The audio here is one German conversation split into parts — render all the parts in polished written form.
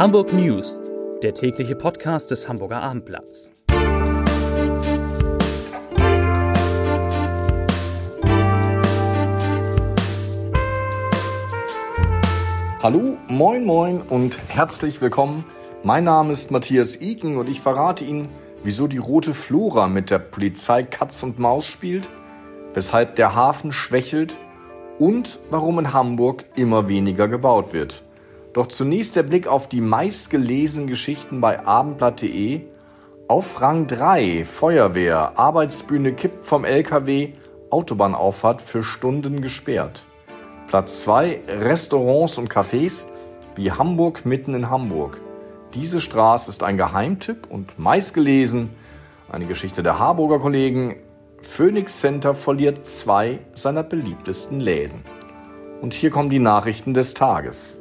Hamburg News, der tägliche Podcast des Hamburger Abendblatts. Hallo, moin moin und herzlich willkommen. Mein Name ist Matthias Iken und ich verrate Ihnen, wieso die rote Flora mit der Polizei Katz und Maus spielt, weshalb der Hafen schwächelt und warum in Hamburg immer weniger gebaut wird. Doch zunächst der Blick auf die meistgelesenen Geschichten bei abendblatt.de. Auf Rang 3 Feuerwehr, Arbeitsbühne kippt vom LKW, Autobahnauffahrt für Stunden gesperrt. Platz 2 Restaurants und Cafés wie Hamburg mitten in Hamburg. Diese Straße ist ein Geheimtipp und meistgelesen. Eine Geschichte der Harburger Kollegen. Phoenix Center verliert 2 seiner beliebtesten Läden. Und hier kommen die Nachrichten des Tages.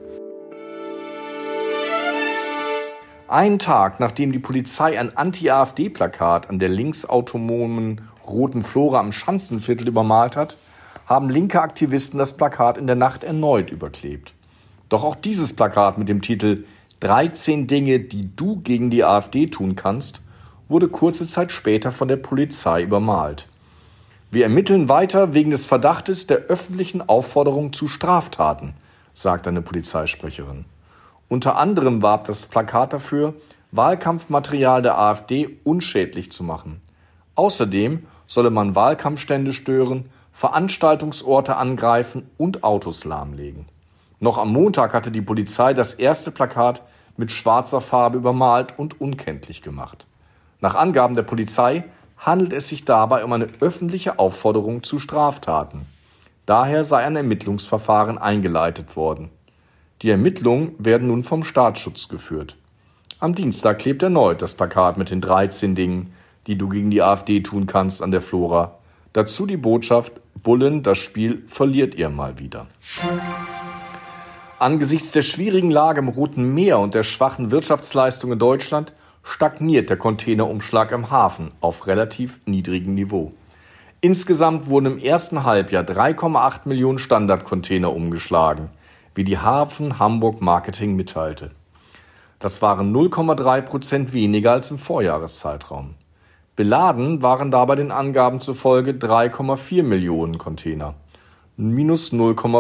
Einen Tag, nachdem die Polizei ein Anti-AfD-Plakat an der linksautonomen roten Flora am Schanzenviertel übermalt hat, haben linke Aktivisten das Plakat in der Nacht erneut überklebt. Doch auch dieses Plakat mit dem Titel 13 Dinge, die du gegen die AfD tun kannst, wurde kurze Zeit später von der Polizei übermalt. Wir ermitteln weiter wegen des Verdachtes der öffentlichen Aufforderung zu Straftaten, sagt eine Polizeisprecherin. Unter anderem warb das Plakat dafür, Wahlkampfmaterial der AfD unschädlich zu machen. Außerdem solle man Wahlkampfstände stören, Veranstaltungsorte angreifen und Autos lahmlegen. Noch am Montag hatte die Polizei das erste Plakat mit schwarzer Farbe übermalt und unkenntlich gemacht. Nach Angaben der Polizei handelt es sich dabei um eine öffentliche Aufforderung zu Straftaten. Daher sei ein Ermittlungsverfahren eingeleitet worden. Die Ermittlungen werden nun vom Staatsschutz geführt. Am Dienstag klebt erneut das Plakat mit den 13 Dingen, die du gegen die AfD tun kannst, an der Flora. Dazu die Botschaft: Bullen, das Spiel verliert ihr mal wieder. Angesichts der schwierigen Lage im Roten Meer und der schwachen Wirtschaftsleistung in Deutschland stagniert der Containerumschlag im Hafen auf relativ niedrigem Niveau. Insgesamt wurden im ersten Halbjahr 3,8 Millionen Standardcontainer umgeschlagen, wie die Hafen Hamburg Marketing mitteilte. Das waren 0,3% weniger als im Vorjahreszeitraum. Beladen waren dabei den Angaben zufolge 3,4 Millionen Container. Minus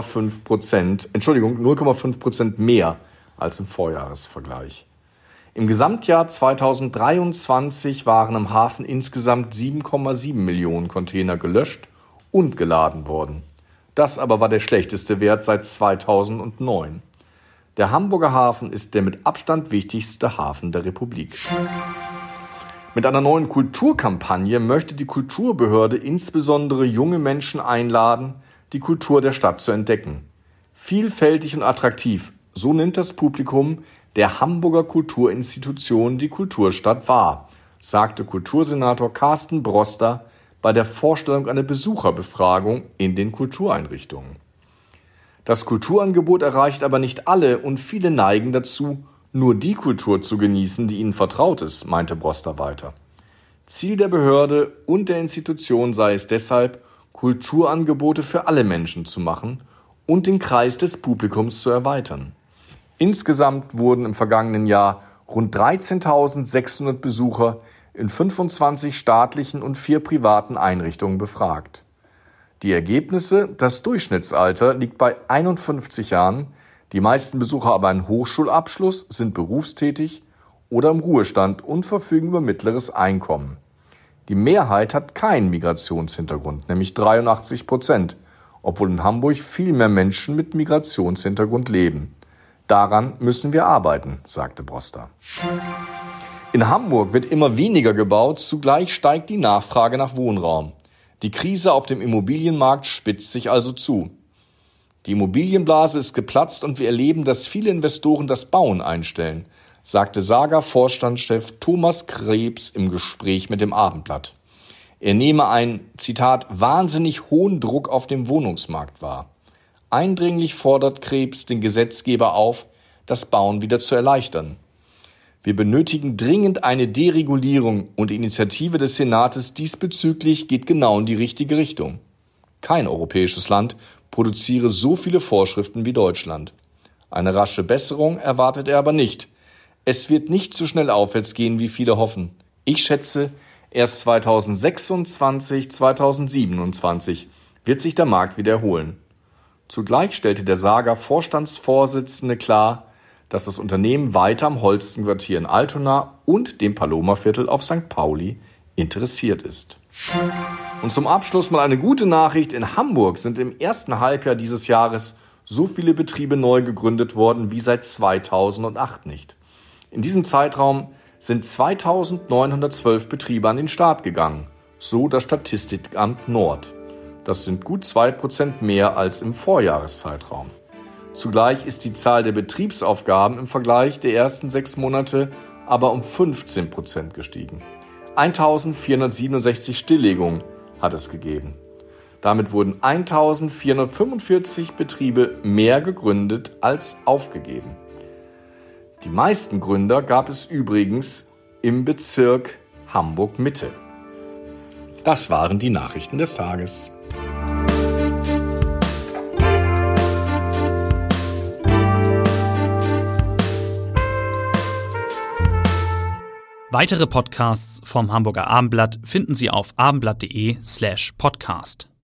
0,5% mehr als im Vorjahresvergleich. Im Gesamtjahr 2023 waren im Hafen insgesamt 7,7 Millionen Container gelöscht und geladen worden. Das aber war der schlechteste Wert seit 2009. Der Hamburger Hafen ist der mit Abstand wichtigste Hafen der Republik. Mit einer neuen Kulturkampagne möchte die Kulturbehörde insbesondere junge Menschen einladen, die Kultur der Stadt zu entdecken. Vielfältig und attraktiv, so nimmt das Publikum der Hamburger Kulturinstitution die Kulturstadt wahr, sagte Kultursenator Carsten Broster bei der Vorstellung einer Besucherbefragung in den Kultureinrichtungen. Das Kulturangebot erreicht aber nicht alle und viele neigen dazu, nur die Kultur zu genießen, die ihnen vertraut ist, meinte Broster weiter. Ziel der Behörde und der Institution sei es deshalb, Kulturangebote für alle Menschen zu machen und den Kreis des Publikums zu erweitern. Insgesamt wurden im vergangenen Jahr rund 13.600 Besucher in 25 staatlichen und 4 privaten Einrichtungen befragt. Die Ergebnisse: Das Durchschnittsalter liegt bei 51 Jahren, die meisten Besucher aber einen Hochschulabschluss, sind berufstätig oder im Ruhestand und verfügen über mittleres Einkommen. Die Mehrheit hat keinen Migrationshintergrund, nämlich 83%, obwohl in Hamburg viel mehr Menschen mit Migrationshintergrund leben. Daran müssen wir arbeiten, sagte Broster. In Hamburg wird immer weniger gebaut, zugleich steigt die Nachfrage nach Wohnraum. Die Krise auf dem Immobilienmarkt spitzt sich also zu. Die Immobilienblase ist geplatzt und wir erleben, dass viele Investoren das Bauen einstellen, sagte Saga-Vorstandschef Thomas Krebs im Gespräch mit dem Abendblatt. Er nehme einen, Zitat, wahnsinnig hohen Druck auf dem Wohnungsmarkt wahr. Eindringlich fordert Krebs den Gesetzgeber auf, das Bauen wieder zu erleichtern. Wir benötigen dringend eine Deregulierung und die Initiative des Senates diesbezüglich geht genau in die richtige Richtung. Kein europäisches Land produziere so viele Vorschriften wie Deutschland. Eine rasche Besserung erwartet er aber nicht. Es wird nicht so schnell aufwärts gehen, wie viele hoffen. Ich schätze, erst 2026, 2027 wird sich der Markt wieder erholen. Zugleich stellte der Saga-Vorstandsvorsitzende klar, dass das Unternehmen weiter am Holstenquartier in Altona und dem Paloma-Viertel auf St. Pauli interessiert ist. Und zum Abschluss mal eine gute Nachricht. In Hamburg sind im ersten Halbjahr dieses Jahres so viele Betriebe neu gegründet worden wie seit 2008 nicht. In diesem Zeitraum sind 2912 Betriebe an den Start gegangen, so das Statistikamt Nord. Das sind gut 2% mehr als im Vorjahreszeitraum. Zugleich ist die Zahl der Betriebsaufgaben im Vergleich der ersten 6 Monate aber um 15% gestiegen. 1467 Stilllegungen hat es gegeben. Damit wurden 1445 Betriebe mehr gegründet als aufgegeben. Die meisten Gründer gab es übrigens im Bezirk Hamburg-Mitte. Das waren die Nachrichten des Tages. Weitere Podcasts vom Hamburger Abendblatt finden Sie auf abendblatt.de/podcast.